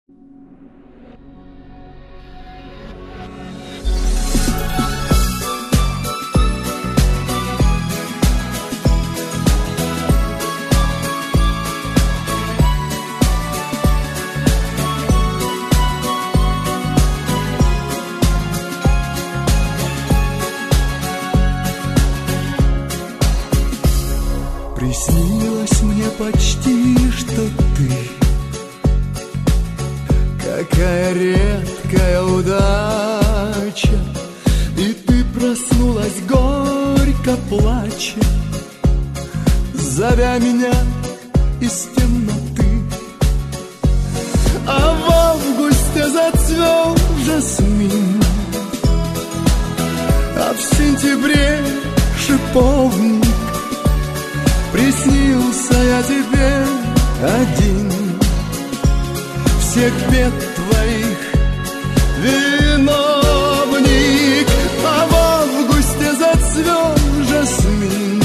Приснилось мне почти, что ты какая редкая удача, и ты проснулась горько плача, зовя меня из темноты. А в августе зацвел жасмин, а в сентябре шиповник. Приснился я тебе один, всех бед твоих виновник. А в августе зацвел жасмин,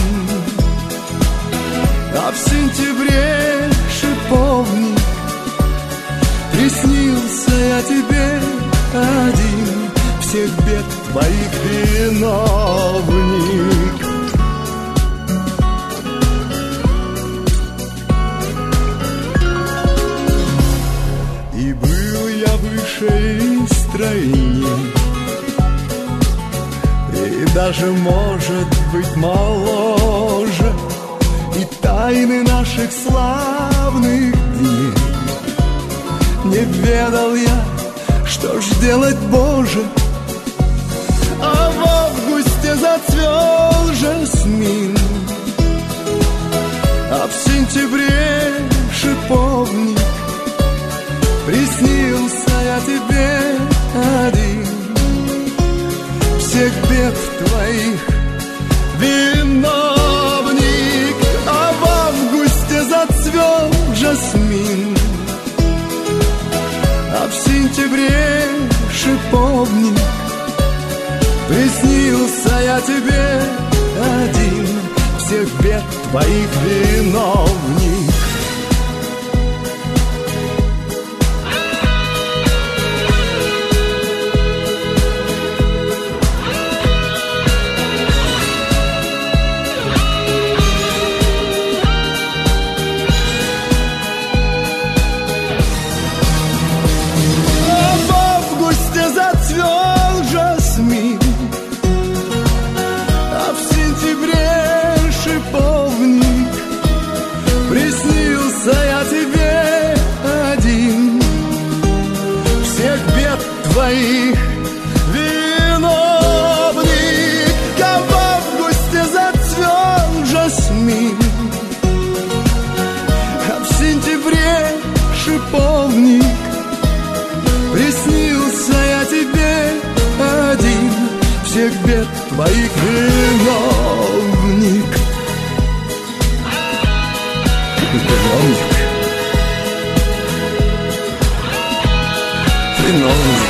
а в сентябре шиповник. Приснился я тебе один, всех бед твоих виновник. И стройней, и даже, может быть, моложе, и тайны наших славных дней не ведал я, что ж делать, Боже. А в августе зацвел жасмин, а в сентябре шиповник. Приснился я тебе один, всех бед твоих виновник. А в августе зацвел жасмин, а в сентябре шиповник. Приснился я тебе один, всех бед твоих виновник. Твоих виновник. А в августе зацвел жасмин, а в сентябре шиповник. Приснился я тебе один, всех бед твоих виновник. Виновник.